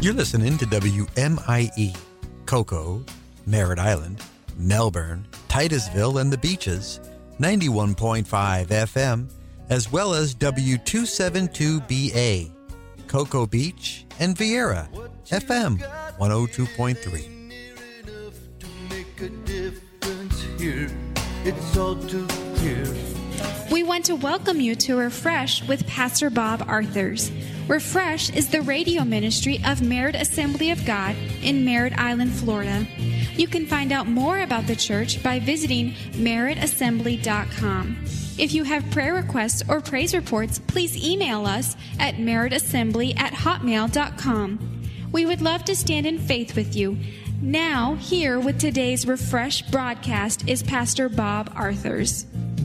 You're listening to WMIE, Cocoa, Merritt Island, Melbourne, Titusville, and the Beaches, 91.5 FM, as well as W272BA, Cocoa Beach, and Vieira, FM 102.3. We want to welcome you to Refresh with Pastor Bob Arthurs. Refresh is the radio ministry of Merritt Assembly of God in Merritt Island, Florida. You can find out more about the church by visiting merrittassembly.com. If you have prayer requests or praise reports, please email us at merrittassembly@hotmail.com. We would love to stand in faith with you. Now, here with today's Refresh broadcast is Pastor Bob Arthurs.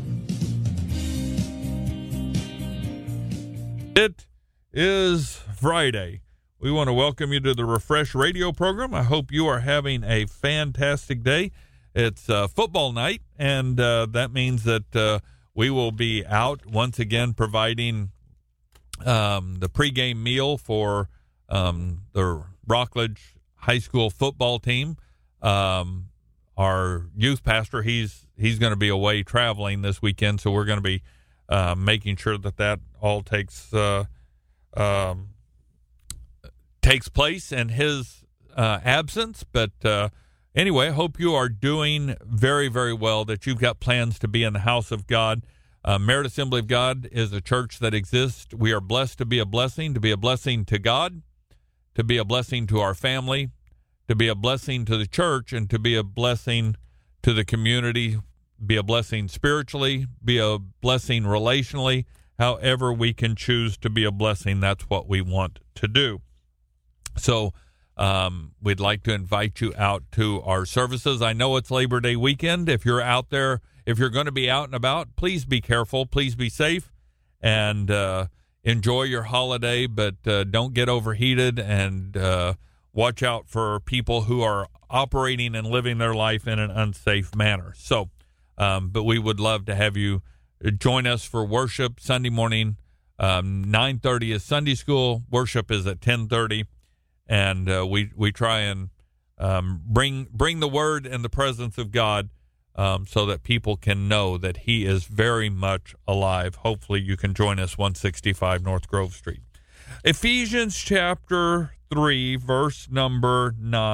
It is Friday. We want to welcome you to the Refresh radio program. I hope you are having a fantastic day. It's football night, and that means that we will be out once again providing the pregame meal for the Rockledge High School football team. Our youth pastor, he's going to be away traveling this weekend, so we're going to be making sure that all takes place in his absence. But anyway, I hope you are doing very, very well, that you've got plans to be in the house of God. Merritt Assembly of God is a church that exists. We are blessed to be a blessing to God, to be a blessing to our family, to be a blessing to the church, and to be a blessing to the community, be a blessing spiritually, be a blessing relationally. However we can choose to be a blessing, that's what we want to do. So we'd like to invite you out to our services. I know it's Labor Day weekend. If you're out there, if you're going to be out and about, please be careful, please be safe, and enjoy your holiday, but don't get overheated, and watch out for people who are operating and living their life in an unsafe manner. So, but we would love to have you join us for worship Sunday morning. 9:30 is Sunday school. Worship is at 10:30, and we try and bring the word and the presence of God so that people can know that He is very much alive. Hopefully, you can join us 165 North Grove Street. Ephesians chapter 3, verse number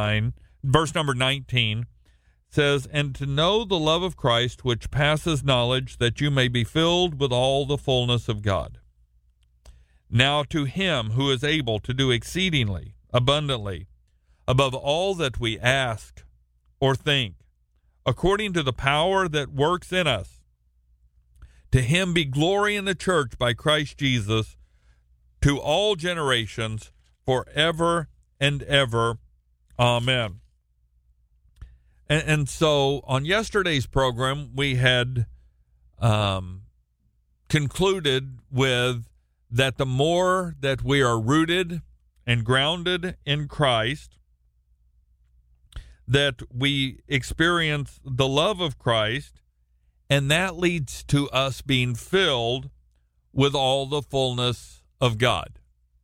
19. Says, "And to know the love of Christ, which passes knowledge, that you may be filled with all the fullness of God. Now to Him who is able to do exceedingly, abundantly, above all that we ask or think, according to the power that works in us, to Him be glory in the church by Christ Jesus, to all generations, forever and ever. Amen." And so on yesterday's program, we had concluded with that the more that we are rooted and grounded in Christ, that we experience the love of Christ, and that leads to us being filled with all the fullness of God.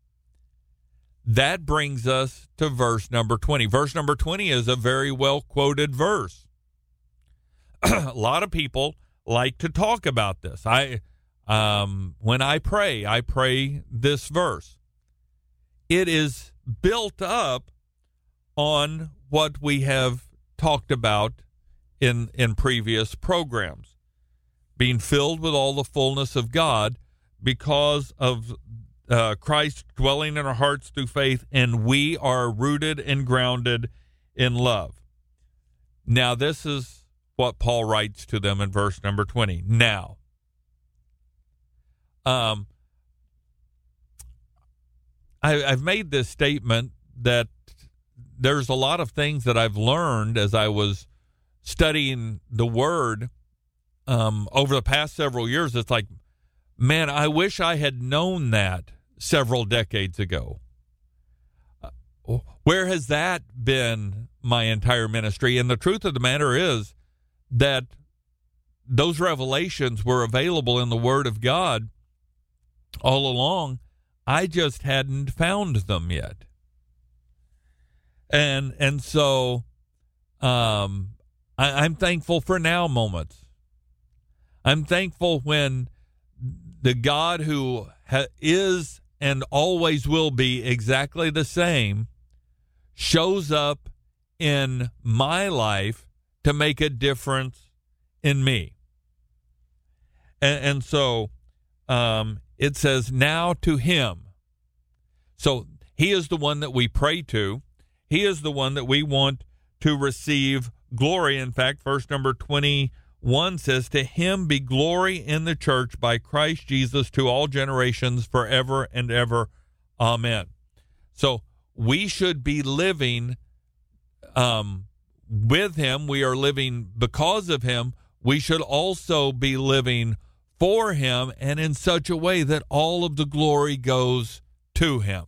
That brings us to verse number 20. Verse number 20 is a very well-quoted verse. A lot of people like to talk about this. When I pray this verse. It is built up on what we have talked about in previous programs. Being filled with all the fullness of God because of Christ dwelling in our hearts through faith, and we are rooted and grounded in love. Now, this is what Paul writes to them in verse number 20. Now, I've made this statement that there's a lot of things that I've learned as I was studying the Word over the past several years. It's like, man, I wish I had known that several decades ago. Where has that been my entire ministry? And the truth of the matter is that those revelations were available in the Word of God all along. I just hadn't found them yet. And so I'm thankful for now moments. I'm thankful when the God who is and always will be exactly the same shows up in my life to make a difference in me. And so it says, now to him. So he is the one that we pray to. He is the one that we want to receive glory. In fact, verse number 21 says, to him be glory in the church by Christ Jesus to all generations forever and ever. Amen. So we should be living with him. We are living because of him. We should also be living for him and in such a way that all of the glory goes to him.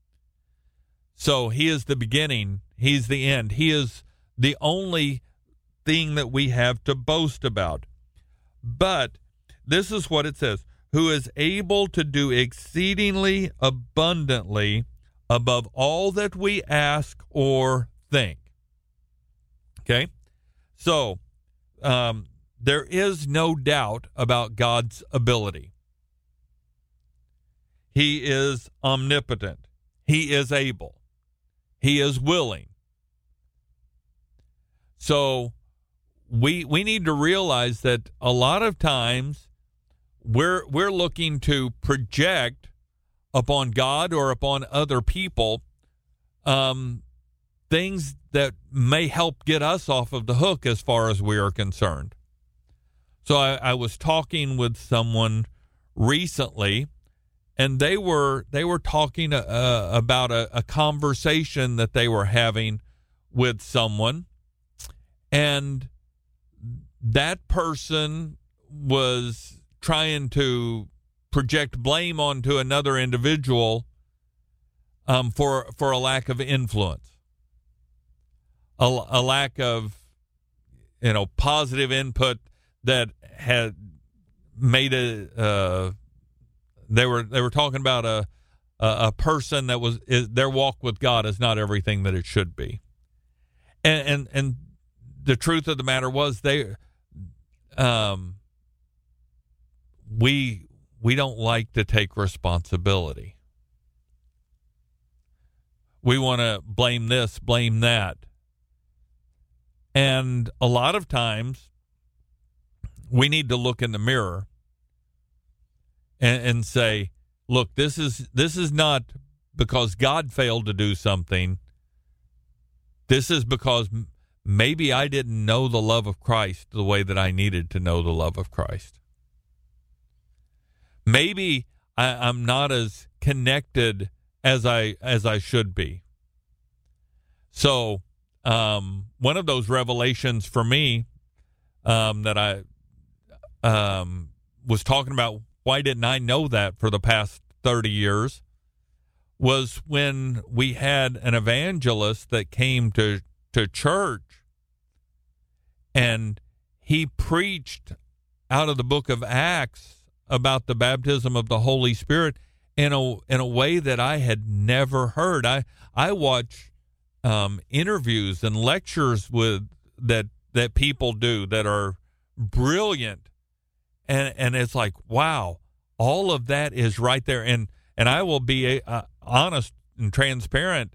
So he is the beginning. He's the end. He is the only thing that we have to boast about. But this is what it says, who is able to do exceedingly abundantly above all that we ask or think. Okay? So, there is no doubt about God's ability. He is omnipotent. He is able. He is willing. So we need to realize that a lot of times we're looking to project upon God or upon other people things that may help get us off of the hook as far as we are concerned. So I was talking with someone recently, and they were talking about a conversation that they were having with someone, and that person was trying to project blame onto another individual for a lack of influence, a lack of positive input that had made they were talking about a person that their walk with God is not everything that it should be, and the truth of the matter was we don't like to take responsibility. We want to blame this, blame that, and a lot of times we need to look in the mirror and say, look, this is not because God failed to do something. This is because maybe I didn't know the love of Christ the way that I needed to know the love of Christ. Maybe I'm not as connected as I should be. So one of those revelations for me that I was talking about, why didn't I know that for the past 30 years, was when we had an evangelist that came to church, and he preached out of the book of Acts about the baptism of the Holy Spirit in a way that I had never heard. I watch interviews and lectures that people do that are brilliant, and it's like, wow, all of that is right there. And I will be honest and transparent.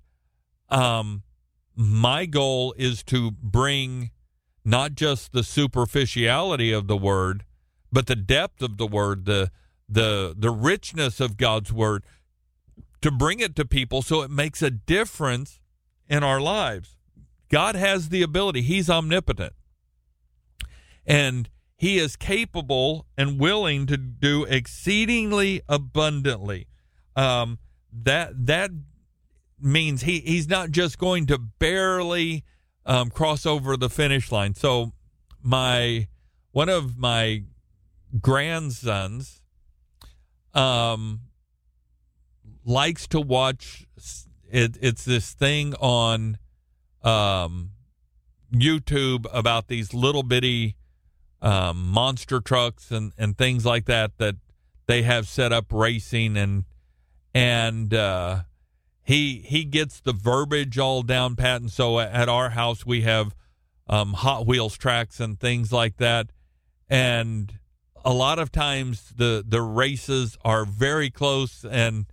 My goal is to bring not just the superficiality of the word, but the depth of the word, the richness of God's word, to bring it to people so it makes a difference in our lives. God has the ability. He's omnipotent. And he is capable and willing to do exceedingly abundantly. That means he's not just going to barely cross over the finish line. So one of my grandsons likes to watch it's this thing on YouTube about these little bitty monster trucks and things like that they have set up racing, and he gets the verbiage all down pat. And so at our house we have Hot Wheels tracks and things like that. And a lot of times the races are very close, and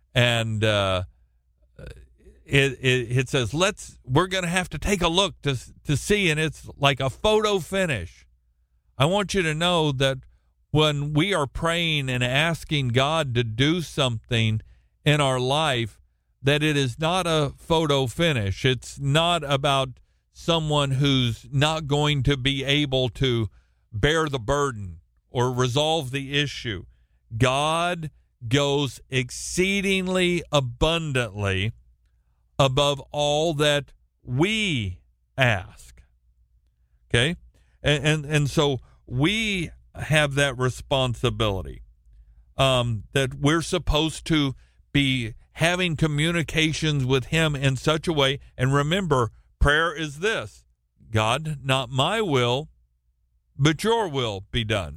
it says we're going to have to take a look to see, and it's like a photo finish. I want you to know that when we are praying and asking God to do something in our life, that it is not a photo finish. It's not about someone who's not going to be able to bear the burden or resolve the issue. God goes exceedingly abundantly above all that we ask. Okay? And so we have that responsibility, that we're supposed to be having communications with him in such a way. And remember, prayer is this: God, not my will, but your will be done.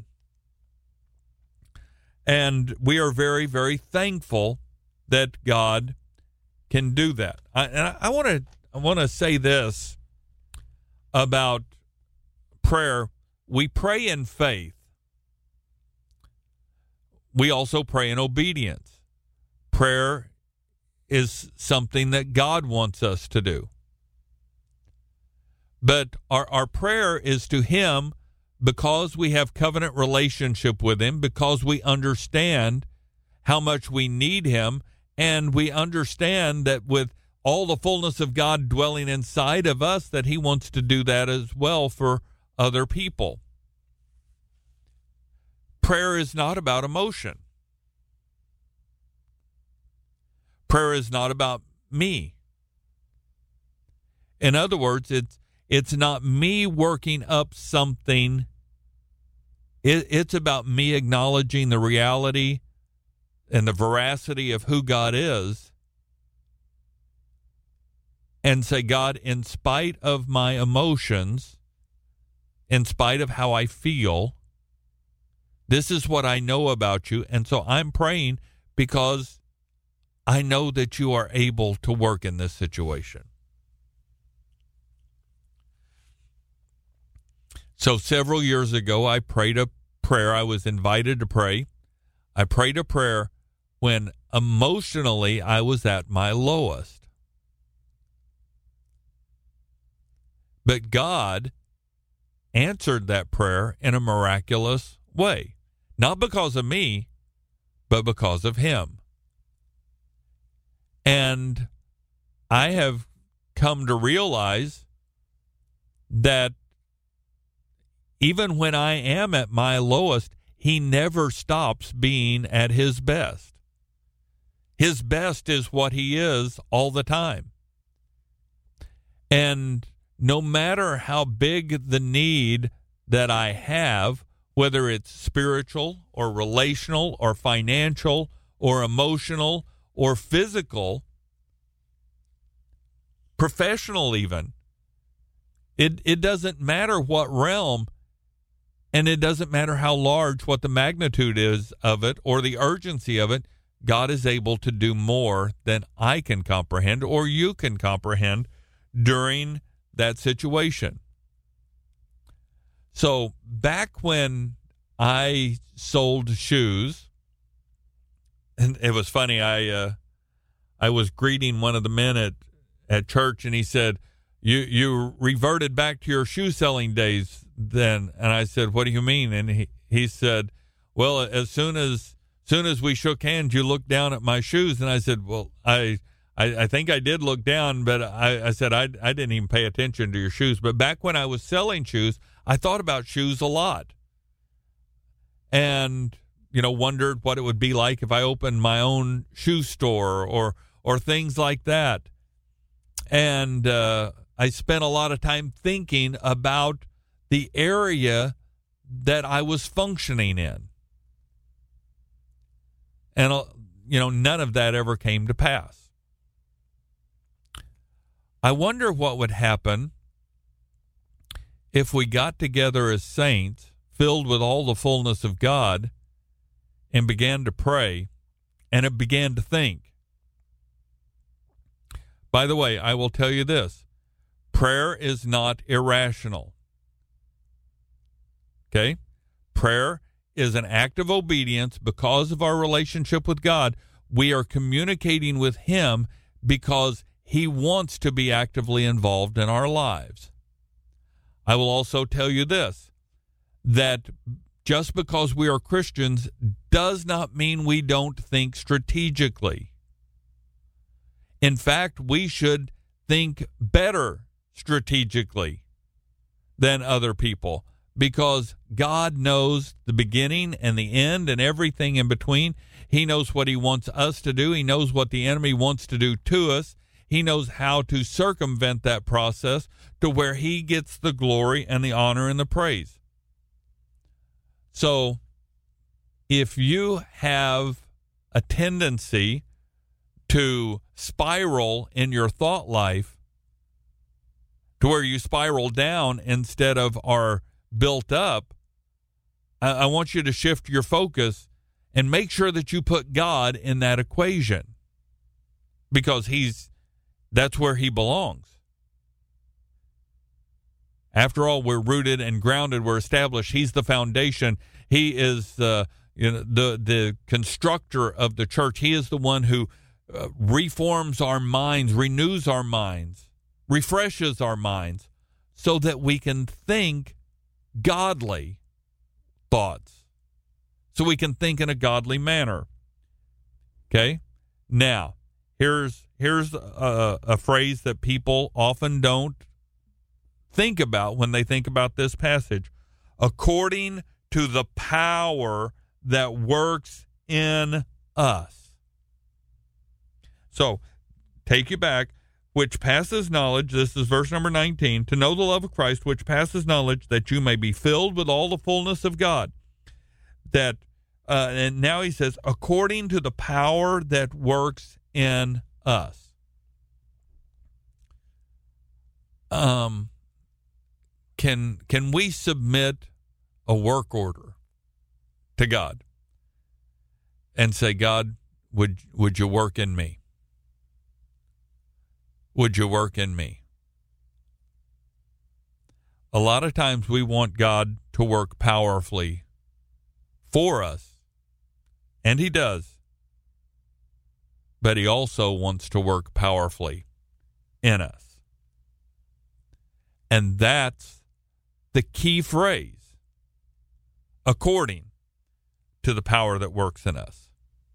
And we are very, very thankful that God can do that. I want to say this about prayer. We pray in faith. We also pray in obedience. Prayer is something that God wants us to do. But our prayer is to him because we have covenant relationship with him, because we understand how much we need him, and we understand that with all the fullness of God dwelling inside of us, that he wants to do that as well for other people. Prayer is not about emotion. Prayer is not about me. In other words, it's not me working up something. It's about me acknowledging the reality and the veracity of who God is, and say, God, in spite of my emotions, in spite of how I feel, this is what I know about you. And so I'm praying because I know that you are able to work in this situation. So several years ago, I prayed a prayer. I was invited to pray. I prayed a prayer when emotionally I was at my lowest. But God answered that prayer in a miraculous way. Not because of me, but because of him. And I have come to realize that even when I am at my lowest, he never stops being at his best. His best is what he is all the time. And no matter how big the need that I have, whether it's spiritual or relational or financial or emotional or physical, professional even, it doesn't matter what realm, and it doesn't matter how large, what the magnitude is of it or the urgency of it, God is able to do more than I can comprehend or you can comprehend during that situation. So back when I sold shoes, and it was funny, I was greeting one of the men at church, and he said, you reverted back to your shoe selling days then. And I said, what do you mean? And he said, well, as soon as we shook hands, you looked down at my shoes. And I said, well, I think I did look down, but I said I didn't even pay attention to your shoes. But back when I was selling shoes, I thought about shoes a lot, and wondered what it would be like if I opened my own shoe store or things like that. And I spent a lot of time thinking about the area that I was functioning in, and none of that ever came to pass. I wonder what would happen if we got together as saints, filled with all the fullness of God, and began to pray and it began to think. By the way, I will tell you this. Prayer is not irrational. Okay? Prayer is an act of obedience because of our relationship with God. We are communicating with Him because He wants to be actively involved in our lives. I will also tell you this, that just because we are Christians does not mean we don't think strategically. In fact, we should think better strategically than other people, because God knows the beginning and the end and everything in between. He knows what He wants us to do. He knows what the enemy wants to do to us. He knows how to circumvent that process to where He gets the glory and the honor and the praise. So if you have a tendency to spiral in your thought life to where you spiral down instead of are built up, I want you to shift your focus and make sure that you put God in that equation, because that's where He belongs. After all, we're rooted and grounded. We're established. He's the foundation. He is the constructor of the church. He is the one who reforms our minds, renews our minds, refreshes our minds, so that we can think godly thoughts, so we can think in a godly manner. Okay? Now, here's a phrase that people often don't think about when they think about this passage. According to the power that works in us. So, take you back, which passes knowledge, this is verse number 19, to know the love of Christ, which passes knowledge, that you may be filled with all the fullness of God. That, and now he says, according to the power that works in us. Can we submit a work order to God and say, God, would you work in me? Would you work in me? A lot of times we want God to work powerfully for us, and He does. But He also wants to work powerfully in us. And that's the key phrase, according to the power that works in us.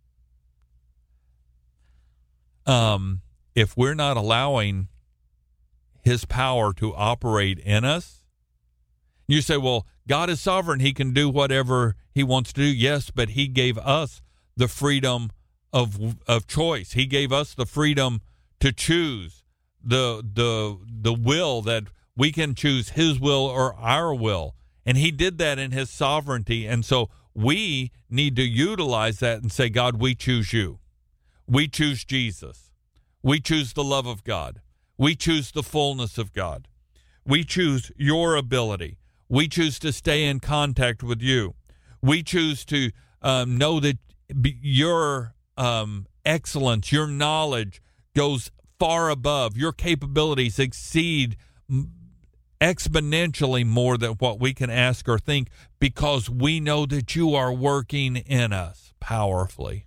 If we're not allowing His power to operate in us, you say, well, God is sovereign. He can do whatever He wants to do. Yes, but He gave us the freedom of choice. He gave us the freedom to choose the will, that we can choose His will or our will. And He did that in His sovereignty. And so we need to utilize that and say, God, we choose You. We choose Jesus. We choose the love of God. We choose the fullness of God. We choose Your ability. We choose to stay in contact with You. We choose to know that Your excellence, Your knowledge goes far above. Your capabilities exceed exponentially more than what we can ask or think, because we know that You are working in us powerfully.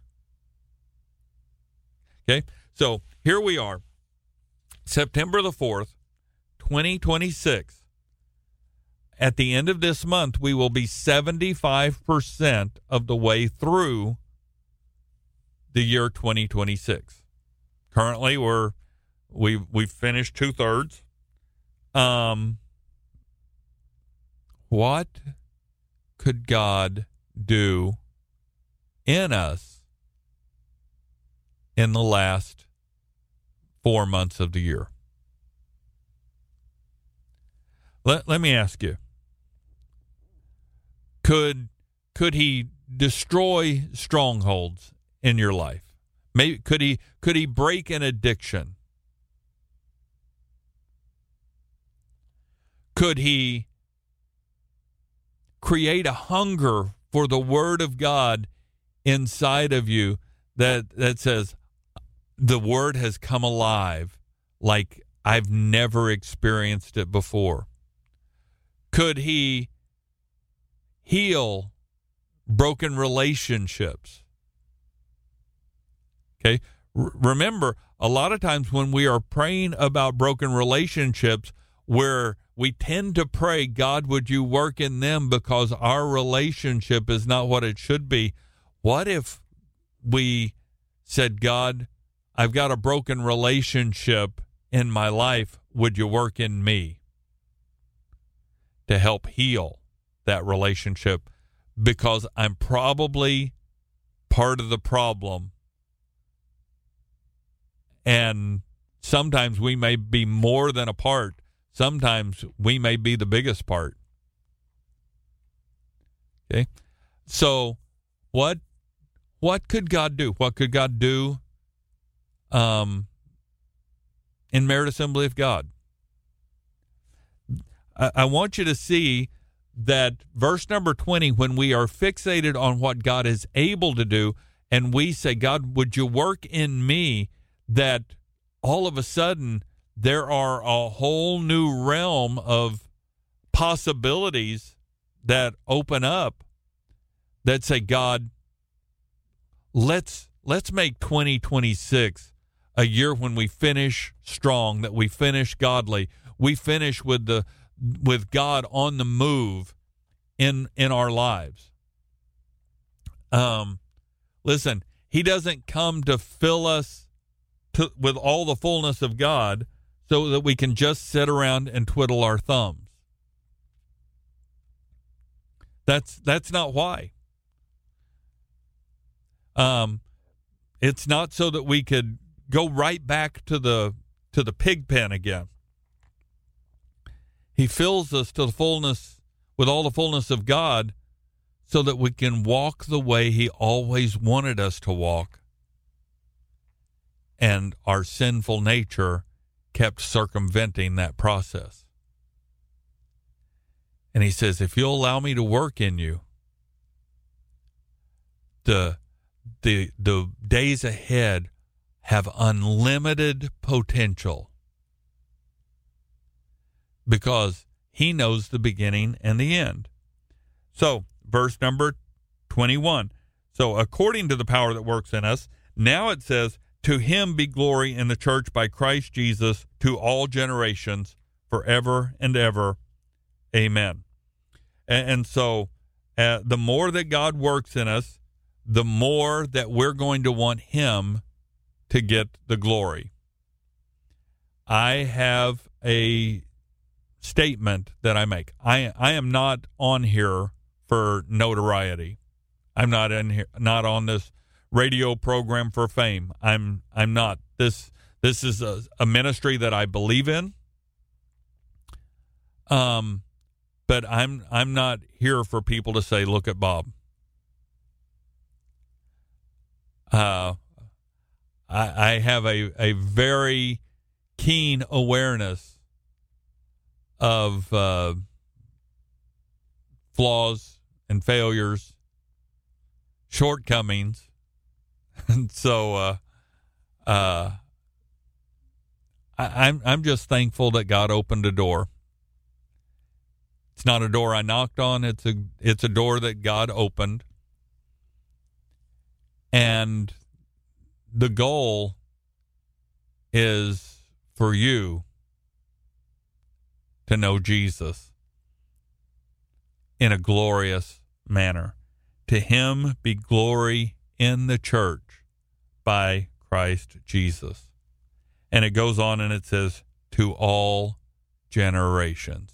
Okay? So here we are, September the 4th, 2026. At the end of this month, we will be 75% of the way through the year 2026. Currently, we've finished 2/3. What could God do in us in the last 4 months of the year? Let me ask you. Could He destroy strongholds in your life? Maybe could he break an addiction? Could He create a hunger for the Word of God inside of you that says, the Word has come alive. like I've never experienced it before? Could he heal broken relationships? Okay. Remember, a lot of times when we are praying about broken relationships, where we tend to pray, God, would you work in them because our relationship is not what it should be? What if we said, God, I've got a broken relationship in my life. Would you work in me to help heal that relationship? Because I'm probably part of the problem. And sometimes we may be more than a part. Sometimes we may be the biggest part. Okay? So what could God do? What could God do in Merit Assembly of God? I want you to see that verse number 20, when we are fixated on what God is able to do, and we say, God, would you work in me, that all of a sudden there are a whole new realm of possibilities that open up that say, God, let's make 2026 a year when we finish strong, that we finish godly, we finish with God on the move in our lives. Listen, he doesn't come to fill us with all the fullness of God so that we can just sit around and twiddle our thumbs. That's not why. It's not so that we could go right back to the pig pen again. He fills us to the fullness, with all the fullness of God, so that we can walk the way he always wanted us to walk. And our sinful nature kept circumventing that process. And he says, if you'll allow me to work in you, the days ahead have unlimited potential, because he knows the beginning and the end. So, verse number 21. So, according to the power that works in us, now it says, to him be glory in the church by Christ Jesus to all generations, forever and ever. Amen. And so the more that God works in us, the more that we're going to want him to get the glory. I have a statement that I make. I am not on here for notoriety. I'm not in here, not on this radio program for fame. I'm not. This is a ministry that I believe in. But I'm not here for people to say, look at Bob. I have a very keen awareness of flaws and failures, shortcomings. And so I'm just thankful that God opened a door. It's not a door I knocked on. It's a door that God opened. And the goal is for you to know Jesus in a glorious manner. To him be glory in the church by Christ Jesus. And it goes on and it says, to all generations.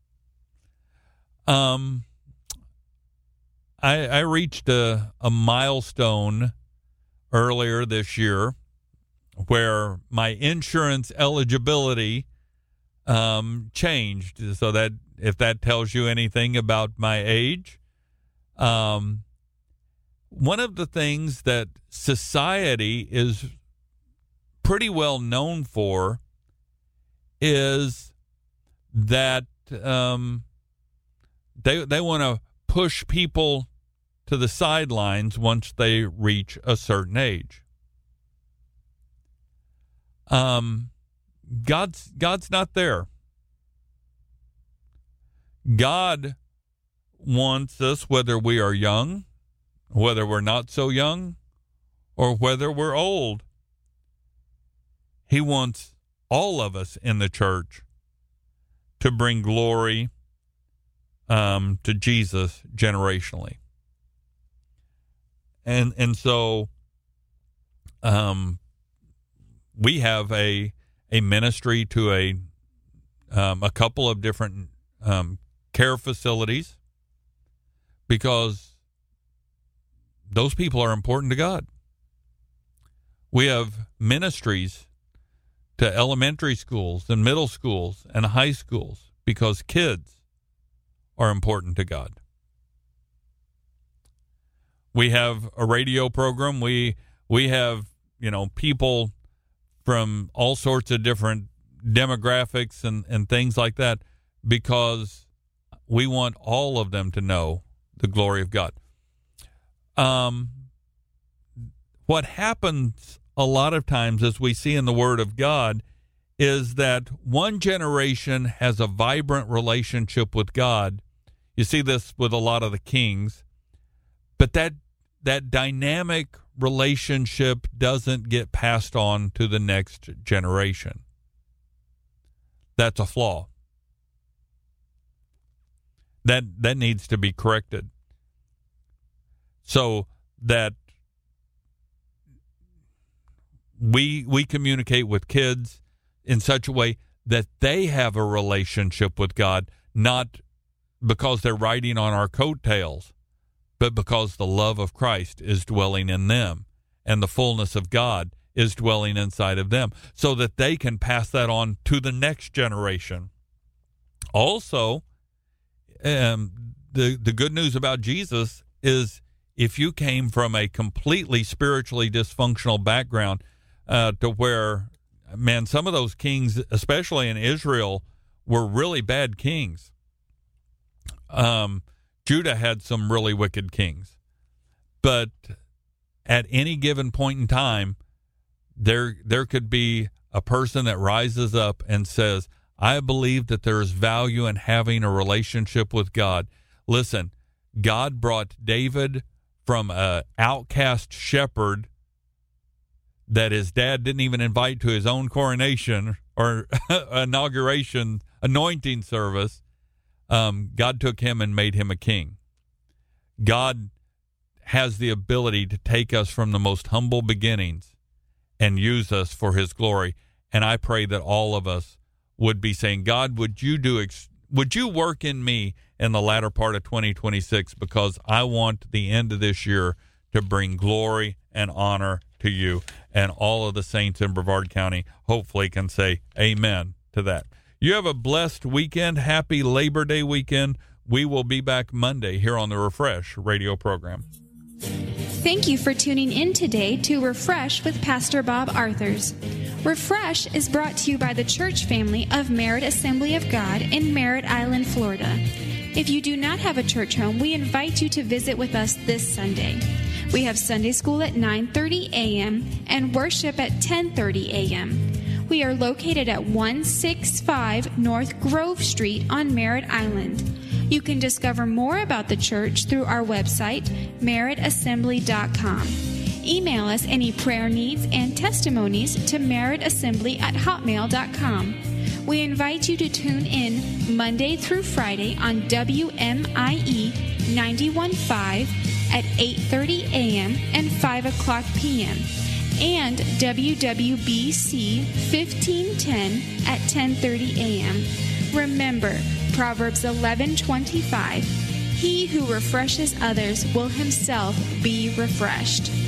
I reached a milestone earlier this year where my insurance eligibility changed. So that if that tells you anything about my age, one of the things that society is pretty well known for is that they want to push people to the sidelines once they reach a certain age. God's not there. God wants us, whether we are young, whether we're not so young, or whether we're old. He wants all of us in the church to bring glory to Jesus generationally. And so we have a ministry to a couple of different care facilities, because those people are important to God. We have ministries to elementary schools and middle schools and high schools because kids are important to God. We have a radio program. We have, people from all sorts of different demographics and things like that, because we want all of them to know the glory of God. What happens a lot of times, as we see in the Word of God, is that one generation has a vibrant relationship with God. You see this with a lot of the kings, but that dynamic relationship doesn't get passed on to the next generation. That's a flaw. That needs to be corrected, so that we communicate with kids in such a way that they have a relationship with God, not because they're riding on our coattails, but because the love of Christ is dwelling in them and the fullness of God is dwelling inside of them, so that they can pass that on to the next generation. Also, the good news about Jesus is, if you came from a completely spiritually dysfunctional background, to where, man, some of those kings, especially in Israel, were really bad kings. Judah had some really wicked kings. But at any given point in time, there could be a person that rises up and says, I believe that there is value in having a relationship with God. Listen, God brought David from an outcast shepherd that his dad didn't even invite to his own coronation or inauguration, anointing service. God took him and made him a king. God has the ability to take us from the most humble beginnings and use us for his glory. And I pray that all of us would be saying, God, would you work in me in the latter part of 2026, because I want the end of this year to bring glory and honor to you. And all of the saints in Brevard County hopefully can say amen to that. You have a blessed weekend. Happy Labor Day weekend. We will be back Monday here on the Refresh radio program. Thank you for tuning in today to Refresh with Pastor Bob Arthurs. Refresh is brought to you by the church family of Merritt Assembly of God in Merritt Island, Florida. If you do not have a church home, we invite you to visit with us this Sunday. We have Sunday school at 9:30 a.m. and worship at 10:30 a.m. We are located at 165 North Grove Street on Merritt Island. You can discover more about the church through our website, merrittassembly.com. Email us any prayer needs and testimonies to merrittassembly@hotmail.com. We invite you to tune in Monday through Friday on WMIE 91.5 at 8:30 a.m. and 5 o'clock p.m. and WWBC 1510 at 10:30 a.m. Remember, Proverbs 11:25, he who refreshes others will himself be refreshed.